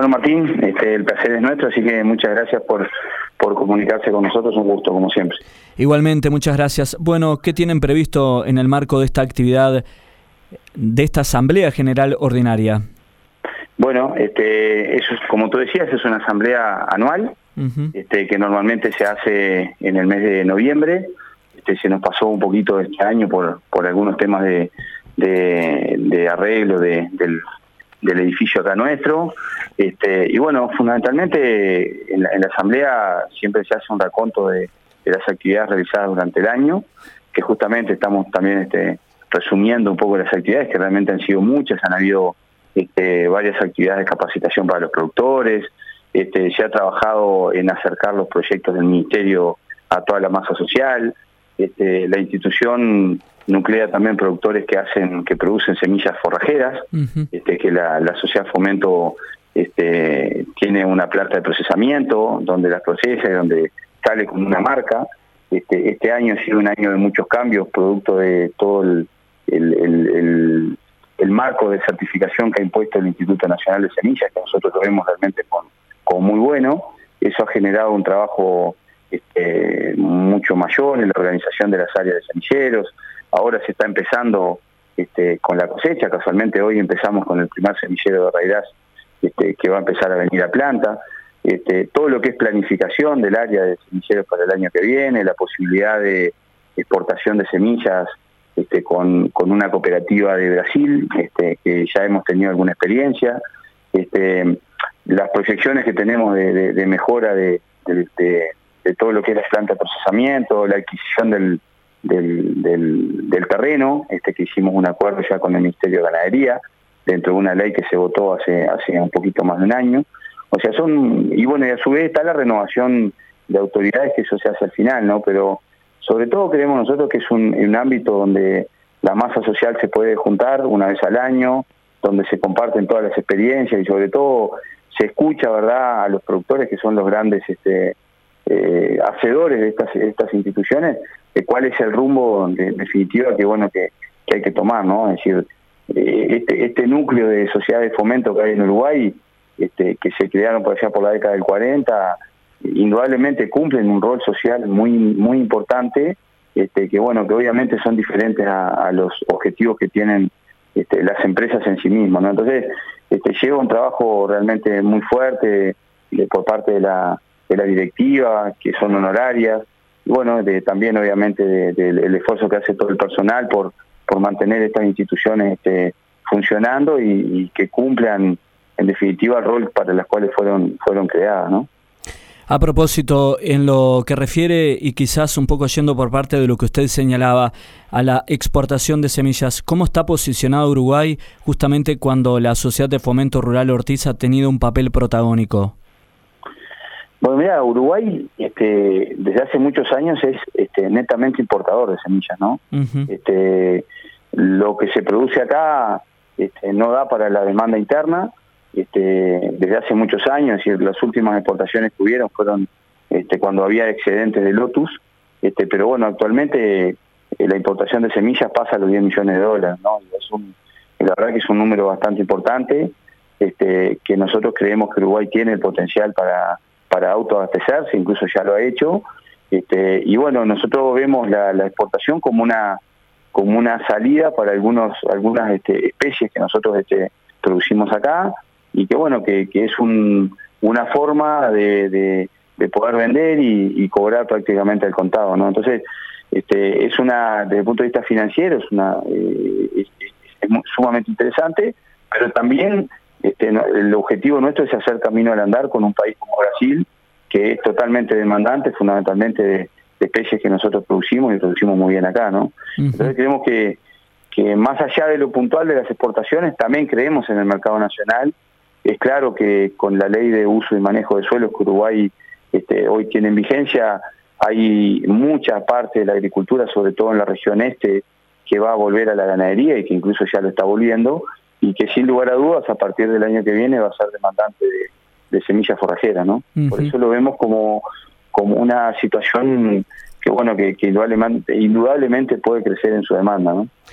Bueno, Martín, el placer es nuestro, así que muchas gracias por comunicarse con nosotros, un gusto como siempre. Igualmente, muchas gracias. Bueno, ¿qué tienen previsto en el marco de esta actividad, de esta Asamblea General Ordinaria? Bueno, eso es, como tú decías, es una asamblea anual, que normalmente se hace en el mes de noviembre. Se nos pasó un poquito este año por algunos temas de arreglo del edificio acá nuestro. Y bueno, fundamentalmente en la asamblea siempre se hace un raconto de las actividades realizadas durante el año, que justamente estamos también resumiendo un poco las actividades, que realmente han sido muchas. Han habido varias actividades de capacitación para los productores. Se ha trabajado en acercar los proyectos del Ministerio a toda la masa social. La institución nuclea también productores que producen semillas forrajeras, que la Sociedad Fomento tiene una planta de procesamiento donde las procesa y donde sale con una marca. Este año ha sido un año de muchos cambios, producto de todo el marco de certificación que ha impuesto el Instituto Nacional de Semillas, que nosotros lo vemos realmente como muy bueno. Eso ha generado un trabajo mucho mayor en la organización de las áreas de semilleros. Ahora se está empezando con la cosecha. Casualmente hoy empezamos con el primer semillero de Raidaz, que va a empezar a venir a planta. Todo lo que es planificación del área de semilleros para el año que viene, la posibilidad de exportación de semillas con una cooperativa de Brasil, que ya hemos tenido alguna experiencia. Las proyecciones que tenemos de mejora de todo lo que es la planta de procesamiento, la adquisición del terreno, que hicimos un acuerdo ya con el Ministerio de Ganadería, dentro de una ley que se votó hace un poquito más de un año. O sea, y bueno, y a su vez está la renovación de autoridades, que eso se hace al final, ¿no? Pero sobre todo creemos nosotros que es un ámbito donde la masa social se puede juntar una vez al año, donde se comparten todas las experiencias y sobre todo se escucha, ¿verdad?, a los productores, que son los grandes hacedores de estas instituciones, de cuál es el rumbo definitivo que hay que tomar, ¿no? Es decir, este núcleo de sociedades de fomento que hay en Uruguay, que se crearon por allá por la década del 40, indudablemente cumplen un rol social muy muy importante, que obviamente son diferentes a los objetivos que tienen las empresas en sí mismas, ¿no? Entonces lleva un trabajo realmente muy fuerte por parte de la directiva, que son honorarias, y bueno, también obviamente del esfuerzo que hace todo el personal por mantener estas instituciones funcionando y que cumplan en definitiva el rol para las cuales fueron creadas, ¿no? A propósito, en lo que refiere, y quizás un poco yendo por parte de lo que usted señalaba, a la exportación de semillas, ¿cómo está posicionado Uruguay justamente cuando la Sociedad de Fomento Rural Ortiz ha tenido un papel protagónico? Bueno, mira, Uruguay desde hace muchos años es netamente importador de semillas, ¿no? Lo que se produce acá no da para la demanda interna. Desde hace muchos años, es decir, las últimas exportaciones que hubieron fueron cuando había excedentes de Lotus, pero bueno, actualmente la importación de semillas pasa a los 10 millones de dólares, ¿no? Y la verdad que es un número bastante importante, que nosotros creemos que Uruguay tiene el potencial para autoabastecerse, incluso ya lo ha hecho, y bueno, nosotros vemos la exportación como una salida para algunas especies que nosotros producimos acá, y que bueno, que es una forma de poder vender y cobrar prácticamente al contado, ¿no? Entonces, desde el punto de vista financiero, es sumamente interesante, pero también el objetivo nuestro es hacer camino al andar con un país como Brasil, que es totalmente demandante, fundamentalmente de especies que nosotros producimos y producimos muy bien acá, ¿no? Entonces creemos que más allá de lo puntual de las exportaciones, también creemos en el mercado nacional. Es claro que con la ley de uso y manejo de suelos que Uruguay hoy tiene en vigencia, hay mucha parte de la agricultura, sobre todo en la región este, que va a volver a la ganadería y que incluso ya lo está volviendo, y que sin lugar a dudas a partir del año que viene va a ser demandante de semillas forrajeras, ¿no? Por eso lo vemos como una situación que indudablemente puede crecer en su demanda, ¿no?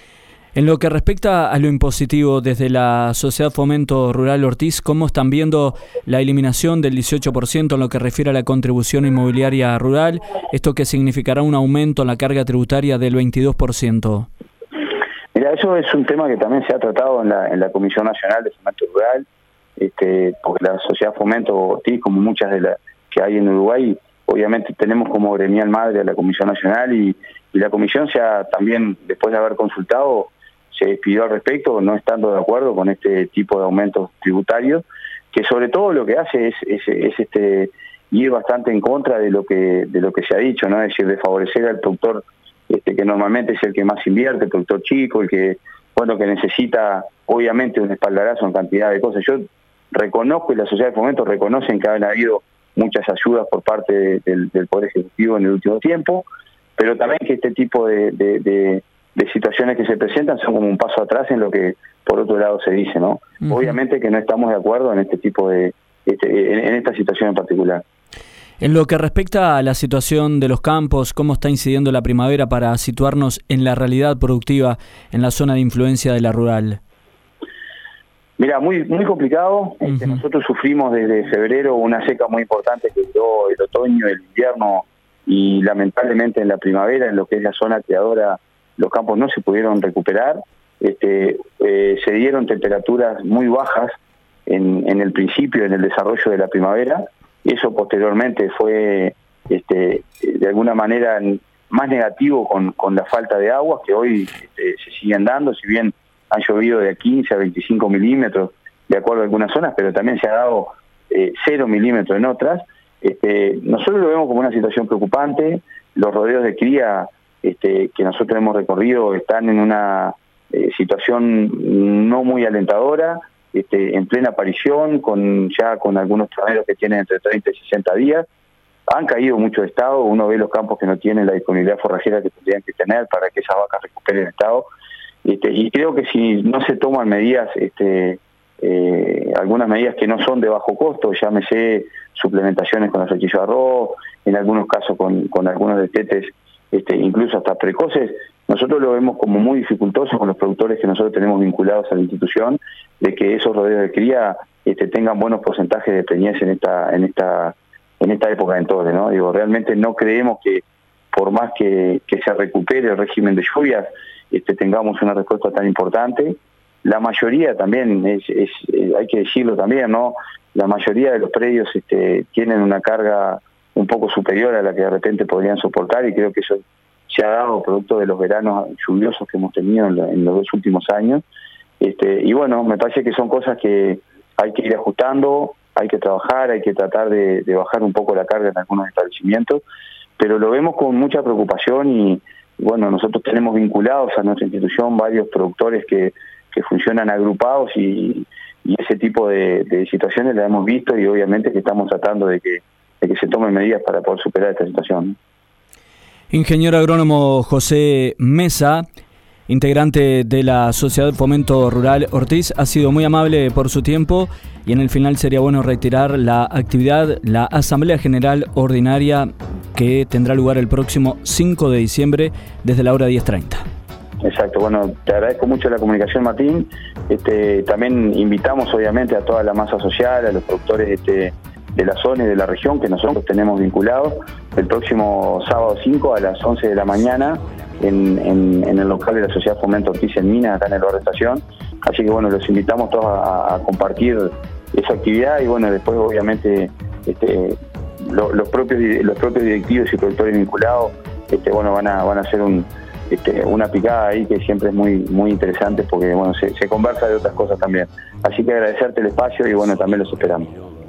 En lo que respecta a lo impositivo, desde la Sociedad Fomento Rural Ortiz, ¿cómo están viendo la eliminación del 18% en lo que refiere a la contribución inmobiliaria rural? ¿Esto que significará un aumento en la carga tributaria del 22%? Mira, eso es un tema que también se ha tratado en la Comisión Nacional de Fomento Rural, porque la Sociedad Fomento Ortiz, como muchas de las que hay en Uruguay, obviamente tenemos como gremial madre a la Comisión Nacional y la Comisión también, después de haber consultado, se despidió al respecto, no estando de acuerdo con este tipo de aumentos tributarios, que sobre todo lo que hace es ir bastante en contra de lo que se ha dicho, ¿no? Es decir, de favorecer al productor que normalmente es el que más invierte, el productor chico, el que necesita obviamente un espaldarazo en cantidad de cosas. Yo reconozco, y la Sociedad de Fomento reconocen que han habido muchas ayudas por parte del Poder Ejecutivo en el último tiempo, pero también que este tipo de situaciones que se presentan son como un paso atrás en lo que por otro lado se dice, ¿no? Uh-huh. Obviamente que no estamos de acuerdo en este tipo en esta situación en particular. En lo que respecta a la situación de los campos, ¿cómo está incidiendo la primavera para situarnos en la realidad productiva en la zona de influencia de la rural? Mira, muy complicado. Uh-huh. Nosotros sufrimos desde febrero una seca muy importante que duró el otoño, el invierno y lamentablemente en la primavera, en lo que es la zona criadora, los campos no se pudieron recuperar. Se dieron temperaturas muy bajas en el principio, en el desarrollo de la primavera. Eso posteriormente fue de alguna manera más negativo con la falta de agua que hoy se siguen dando, si bien han llovido de 15 a 25 milímetros de acuerdo a algunas zonas, pero también se ha dado 0 milímetros en otras. Nosotros lo vemos como una situación preocupante. Los rodeos de cría que nosotros hemos recorrido están en una situación no muy alentadora, en plena aparición, ya con algunos terneros que tienen entre 30 y 60 días. Han caído mucho de estado, uno ve los campos que no tienen la disponibilidad forrajera que tendrían que tener para que esas vacas recuperen el estado. Y creo que si no se toman medidas, algunas medidas que no son de bajo costo, llámese suplementaciones con acequillo de arroz, en algunos casos con algunos destetes, incluso hasta precoces, nosotros lo vemos como muy dificultoso con los productores que nosotros tenemos vinculados a la institución, de que esos rodeos de cría tengan buenos porcentajes de preñez en esta época de entonces, ¿no? Digo, realmente no creemos que por más que se recupere el régimen de lluvias, tengamos una respuesta tan importante. La mayoría también, hay que decirlo también, ¿no? La mayoría de los predios tienen una carga un poco superior a la que de repente podrían soportar, y creo que eso se ha dado producto de los veranos lluviosos que hemos tenido en los 2 últimos años. Y bueno, me parece que son cosas que hay que ir ajustando, hay que trabajar, hay que tratar de bajar un poco la carga en algunos establecimientos, pero lo vemos con mucha preocupación y bueno, nosotros tenemos vinculados a nuestra institución varios productores que funcionan agrupados y ese tipo de situaciones las hemos visto y obviamente que estamos tratando de que se tomen medidas para poder superar esta situación. Ingeniero agrónomo José Mesa, integrante de la Sociedad Fomento Rural Ortiz, ha sido muy amable por su tiempo y en el final sería bueno reiterar la actividad, la Asamblea General Ordinaria que tendrá lugar el próximo 5 de diciembre desde la hora 10:30. Exacto, bueno, te agradezco mucho la comunicación, Martín. También invitamos obviamente a toda la masa social, a los productores de la zona y de la región que nosotros tenemos vinculados, el próximo sábado 5 a las 11 de la mañana en el local de la Sociedad Fomento Ortiz en Minas, acá en el barrio Estación. Así que bueno, los invitamos todos a compartir esa actividad y bueno, después obviamente los propios directivos y productores vinculados bueno, van a hacer una picada ahí que siempre es muy interesante porque bueno, se conversa de otras cosas también. Así que agradecerte el espacio y bueno, también los esperamos.